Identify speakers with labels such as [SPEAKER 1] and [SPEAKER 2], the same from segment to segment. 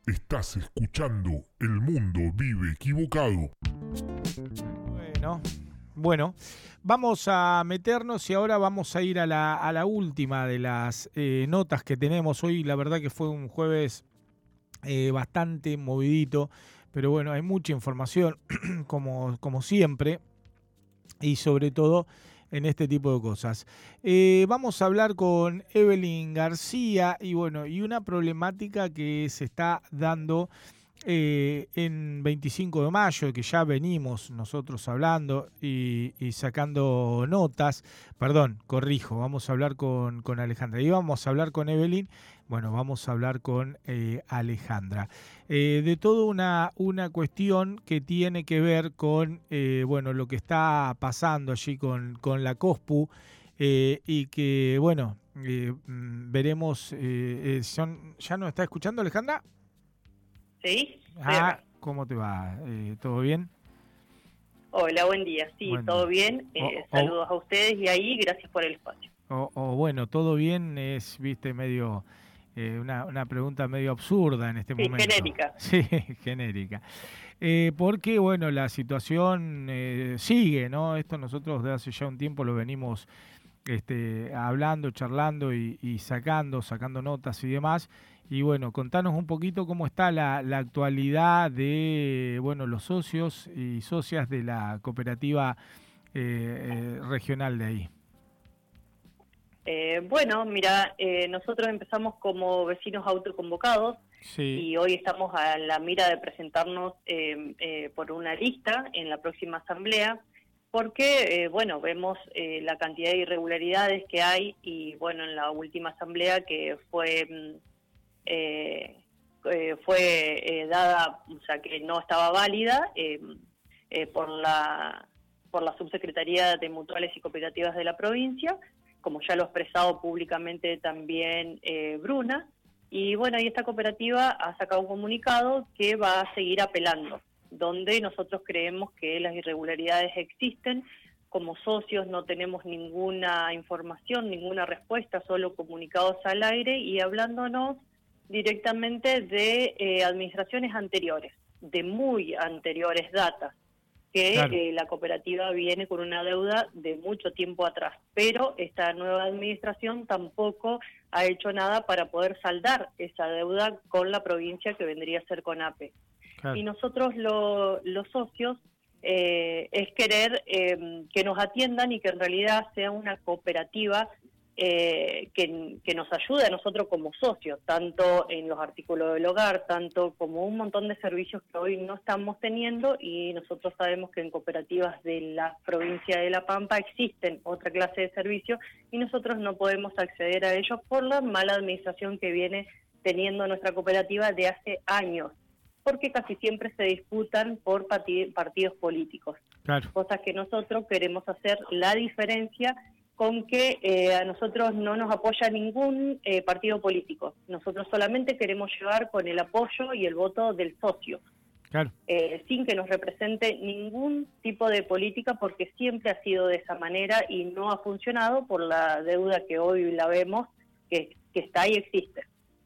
[SPEAKER 1] Estás escuchando El Mundo Vive Equivocado.
[SPEAKER 2] Bueno, vamos a meternos y ahora vamos a ir a la última de las notas que tenemos hoy. La verdad que fue un jueves bastante movidito, pero bueno, hay mucha información como siempre y sobre todo en este tipo de cosas. Vamos a hablar con Evelyn García y bueno, y una problemática que se está dando en 25 de mayo, que ya venimos nosotros hablando y sacando notas. Perdón, corrijo, vamos a hablar con Alejandra. Y vamos a hablar con Evelyn, bueno, vamos a hablar con Alejandra. De todo una cuestión que tiene que ver con bueno, lo que está pasando allí con la COSPU y que, bueno, veremos. ¿Ya nos está escuchando, Alejandra?
[SPEAKER 3] Sí, estoy acá.
[SPEAKER 2] ¿Cómo te va? ¿Todo bien?
[SPEAKER 3] Hola, buen día. Sí,
[SPEAKER 2] Buen
[SPEAKER 3] todo
[SPEAKER 2] día.
[SPEAKER 3] bien. Saludos a ustedes y ahí, gracias por el espacio.
[SPEAKER 2] Bueno, todo bien es, viste, medio una pregunta medio absurda en este
[SPEAKER 3] Sí,
[SPEAKER 2] momento.
[SPEAKER 3] genérica.
[SPEAKER 2] Sí, genérica. Porque, bueno, la situación sigue, ¿no? Esto nosotros de hace ya un tiempo lo venimos hablando, charlando y sacando notas y demás. Y bueno, contanos un poquito cómo está la actualidad de, bueno, los socios y socias de la cooperativa regional de ahí.
[SPEAKER 3] Bueno, mira, nosotros empezamos como vecinos autoconvocados.
[SPEAKER 2] Sí.
[SPEAKER 3] Y hoy estamos a la mira de presentarnos por una lista en la próxima asamblea, porque, bueno, vemos la cantidad de irregularidades que hay y, bueno, en la última asamblea que fue dada, o sea, que no estaba válida por la Subsecretaría de Mutuales y Cooperativas de la provincia, como ya lo ha expresado públicamente también Bruna. Y bueno, y esta cooperativa ha sacado un comunicado que va a seguir apelando, donde nosotros creemos que las irregularidades existen. Como socios no tenemos ninguna información, ninguna respuesta, solo comunicados al aire y hablándonos directamente de administraciones anteriores, de muy anteriores datas, que
[SPEAKER 2] Claro.
[SPEAKER 3] la cooperativa viene con una deuda de mucho tiempo atrás, pero esta nueva administración tampoco ha hecho nada para poder saldar esa deuda con la provincia, que vendría a ser con APE.
[SPEAKER 2] Claro.
[SPEAKER 3] Y nosotros los socios es querer que nos atiendan y que en realidad sea una cooperativa que nos ayude a nosotros como socios, tanto en los artículos del hogar, tanto como un montón de servicios que hoy no estamos teniendo, y nosotros sabemos que en cooperativas de la provincia de La Pampa existen otra clase de servicios y nosotros no podemos acceder a ellos por la mala administración que viene teniendo nuestra cooperativa de hace años, porque casi siempre se disputan por partidos políticos.
[SPEAKER 2] Claro.
[SPEAKER 3] Cosas que nosotros queremos hacer la diferencia con que a nosotros no nos apoya ningún partido político. Nosotros solamente queremos llegar con el apoyo y el voto del socio,
[SPEAKER 2] Claro.
[SPEAKER 3] sin que nos represente ningún tipo de política, porque siempre ha sido de esa manera y no ha funcionado por la deuda que hoy la vemos, que está ahí, existe.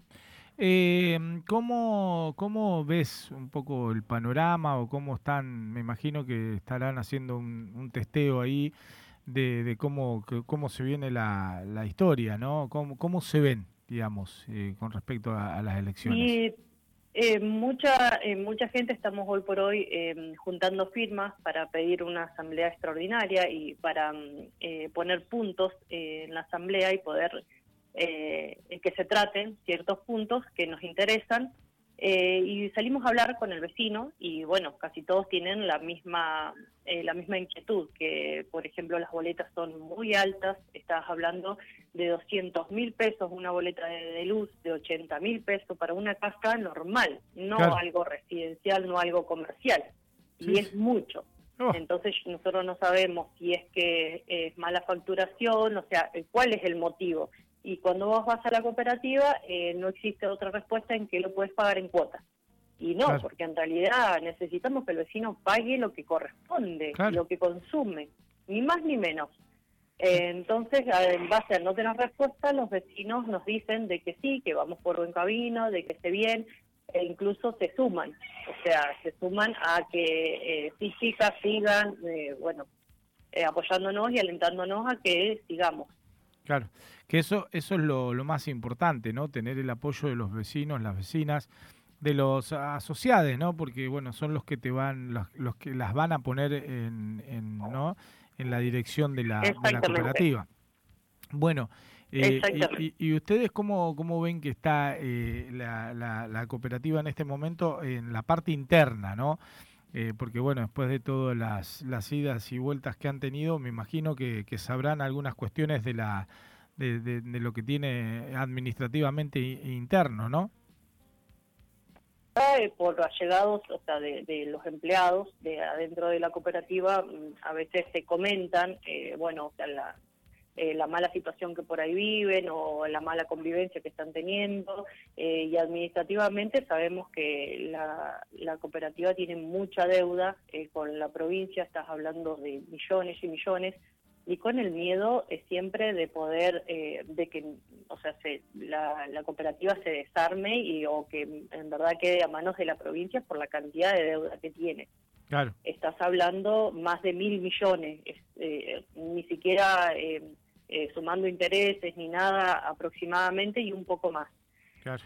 [SPEAKER 2] ¿Cómo ves un poco el panorama o cómo están? Me imagino que estarán haciendo un testeo ahí de cómo se viene la historia, ¿no? ¿Cómo se ven, digamos, con respecto a las elecciones?
[SPEAKER 3] Y mucha gente estamos hoy por hoy juntando firmas para pedir una asamblea extraordinaria y para poner puntos en la asamblea y poder que se traten ciertos puntos que nos interesan. Y salimos a hablar con el vecino y bueno, casi todos tienen la misma inquietud, que por ejemplo las boletas son muy altas. Estás hablando de 200.000 pesos una boleta de luz, de 80.000 pesos para una casa normal, no
[SPEAKER 2] Claro.
[SPEAKER 3] algo residencial, no algo comercial,
[SPEAKER 2] Sí,
[SPEAKER 3] y es
[SPEAKER 2] sí.
[SPEAKER 3] mucho.
[SPEAKER 2] Oh.
[SPEAKER 3] Entonces nosotros no sabemos si es que es mala facturación, o sea, cuál es el motivo. Y cuando vos vas a la cooperativa no existe otra respuesta en que lo puedes pagar en cuotas. Y no,
[SPEAKER 2] Claro.
[SPEAKER 3] porque en realidad necesitamos que el vecino pague lo que corresponde,
[SPEAKER 2] Claro.
[SPEAKER 3] lo que consume, ni más ni menos. Entonces, en base a no tener respuesta, los vecinos nos dicen de que sí, que vamos por buen camino, de que esté bien, e incluso se suman, o sea, se suman a que sí chicas sigan, apoyándonos y alentándonos a que sigamos.
[SPEAKER 2] Claro, que eso es lo más importante, ¿no? Tener el apoyo de los vecinos, las vecinas, de los asociados, ¿no? Porque, bueno, son los que te van, los que las van a poner ¿no? En la dirección de la
[SPEAKER 3] Exactamente,
[SPEAKER 2] cooperativa. Bueno,
[SPEAKER 3] exactamente.
[SPEAKER 2] y ustedes cómo ven que está la cooperativa en este momento en la parte interna, ¿no? Porque bueno, después de todas las idas y vueltas que han tenido, me imagino que sabrán algunas cuestiones de lo que tiene administrativamente interno, ¿no?
[SPEAKER 3] Por allegados, o sea, de los empleados de adentro de la cooperativa, a veces se comentan, o sea, la mala situación que por ahí viven o la mala convivencia que están teniendo, y administrativamente sabemos que la cooperativa tiene mucha deuda con la provincia, estás hablando de millones y millones, y con el miedo siempre de poder, de que, o sea, la cooperativa se desarme o que en verdad quede a manos de la provincia por la cantidad de deuda que tiene.
[SPEAKER 2] Claro.
[SPEAKER 3] Estás hablando más de 1.000 millones, ni siquiera sumando intereses ni nada aproximadamente, y un poco más.
[SPEAKER 2] Claro.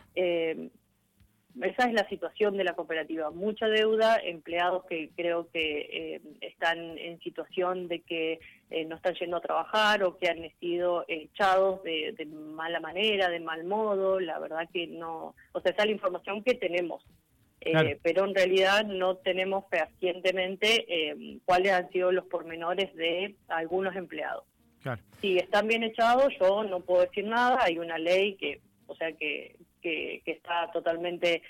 [SPEAKER 3] Esa es la situación de la cooperativa, mucha deuda, empleados que creo que están en situación de que no están yendo a trabajar o que han sido echados de mala manera, de mal modo. La verdad que no, o sea, esa es la información que tenemos,
[SPEAKER 2] Claro.
[SPEAKER 3] pero en realidad no tenemos fehacientemente cuáles han sido los pormenores de algunos empleados.
[SPEAKER 2] Claro.
[SPEAKER 3] Si están bien echados, yo no puedo decir nada, hay una ley que, o sea, que está totalmente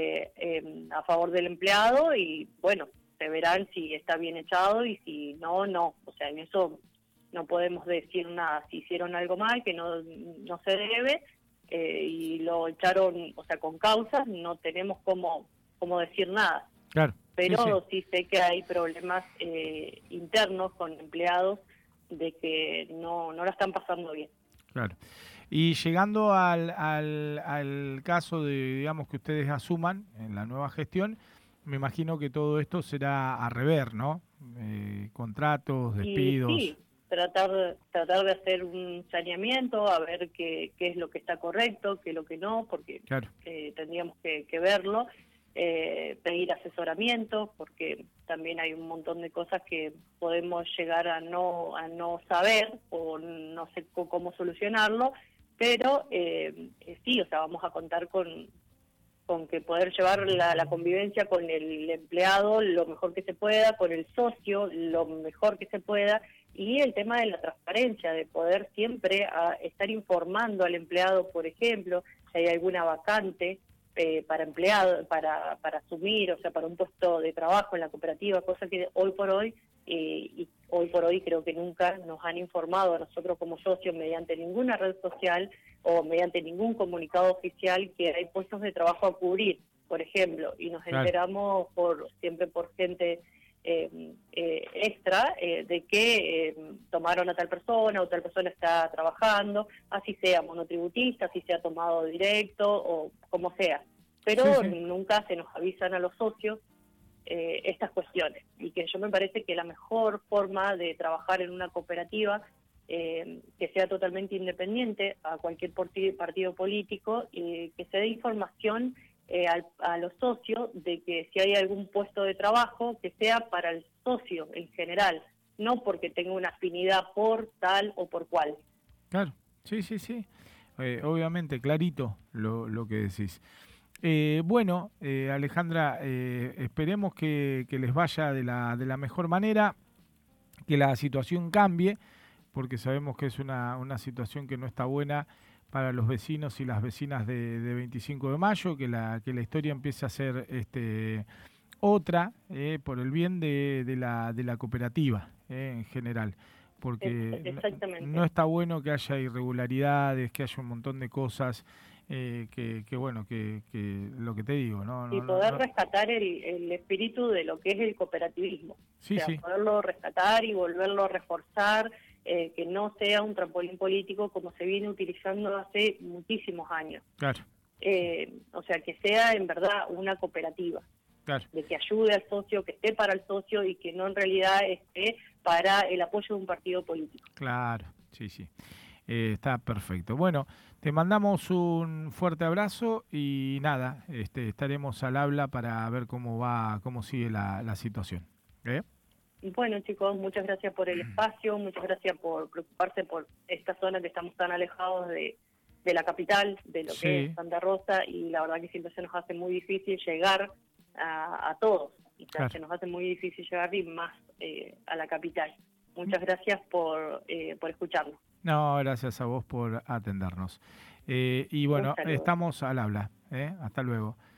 [SPEAKER 3] a favor del empleado, y bueno, se verán si está bien echado y si no, no. O sea, en eso no podemos decir nada. Si hicieron algo mal, que no se debe, y lo echaron, o sea, con causas, no tenemos cómo decir nada.
[SPEAKER 2] Claro.
[SPEAKER 3] Pero sí sé que hay problemas internos con empleados de que no la están pasando bien.
[SPEAKER 2] Claro. Y llegando al caso de, digamos, que ustedes asuman en la nueva gestión, me imagino que todo esto será a rever, ¿no? Contratos, despidos.
[SPEAKER 3] Y sí, tratar de hacer un saneamiento, a ver qué es lo que está correcto, qué es lo que no, porque
[SPEAKER 2] Claro.
[SPEAKER 3] Tendríamos que verlo, pedir asesoramiento, porque también hay un montón de cosas que podemos llegar a no saber o no sé cómo solucionarlo, pero sí, o sea, vamos a contar con que poder llevar la convivencia con el empleado lo mejor que se pueda, con el socio lo mejor que se pueda, y el tema de la transparencia, de poder siempre estar informando al empleado, por ejemplo, si hay alguna vacante para empleado, para asumir, o sea, para un puesto de trabajo en la cooperativa, cosa que hoy por hoy creo que nunca nos han informado a nosotros como socios mediante ninguna red social o mediante ningún comunicado oficial que hay puestos de trabajo a cubrir, por ejemplo, y nos enteramos siempre por gente extra de que tomaron a tal persona o tal persona está trabajando, así sea monotributista, así sea tomado directo o como sea, pero nunca se nos avisan a los socios estas cuestiones, y que yo me parece que la mejor forma de trabajar en una cooperativa que sea totalmente independiente a cualquier partido político, y que se dé información a los socios de que si hay algún puesto de trabajo que sea para el socio en general, no porque tenga una afinidad por tal o por cual.
[SPEAKER 2] Claro, sí. Obviamente, clarito lo que decís. Bueno, Alejandra, esperemos que les vaya de la mejor manera, que la situación cambie, porque sabemos que es una situación que no está buena para los vecinos y las vecinas de 25 de mayo, que la historia empiece a ser otra, por el bien de la cooperativa en general, porque no está bueno que haya irregularidades, que haya un montón de cosas, que lo que te digo, ¿no?
[SPEAKER 3] Y poder rescatar el espíritu de lo que es el cooperativismo.
[SPEAKER 2] Sí,
[SPEAKER 3] o sea, poderlo rescatar y volverlo a reforzar, que no sea un trampolín político como se viene utilizando hace muchísimos años.
[SPEAKER 2] Claro.
[SPEAKER 3] o sea, que sea en verdad una cooperativa,
[SPEAKER 2] Claro.
[SPEAKER 3] de que ayude al socio, que esté para el socio y que no en realidad esté para el apoyo de un partido político.
[SPEAKER 2] Claro, sí, sí. Está perfecto. Bueno, te mandamos un fuerte abrazo y nada, estaremos al habla para ver cómo sigue la situación. ¿Eh?
[SPEAKER 3] Bueno, chicos, muchas gracias por el espacio, muchas gracias por preocuparse por esta zona que estamos tan alejados de la capital, de lo que es Santa Rosa, y la verdad que siempre se nos hace muy difícil llegar a todos, o sea,
[SPEAKER 2] Claro.
[SPEAKER 3] se nos hace muy difícil llegar y más a la capital. Muchas gracias por escucharnos.
[SPEAKER 2] No, gracias a vos por atendernos. Y bueno,
[SPEAKER 3] Un saludo.
[SPEAKER 2] estamos al habla. Hasta luego.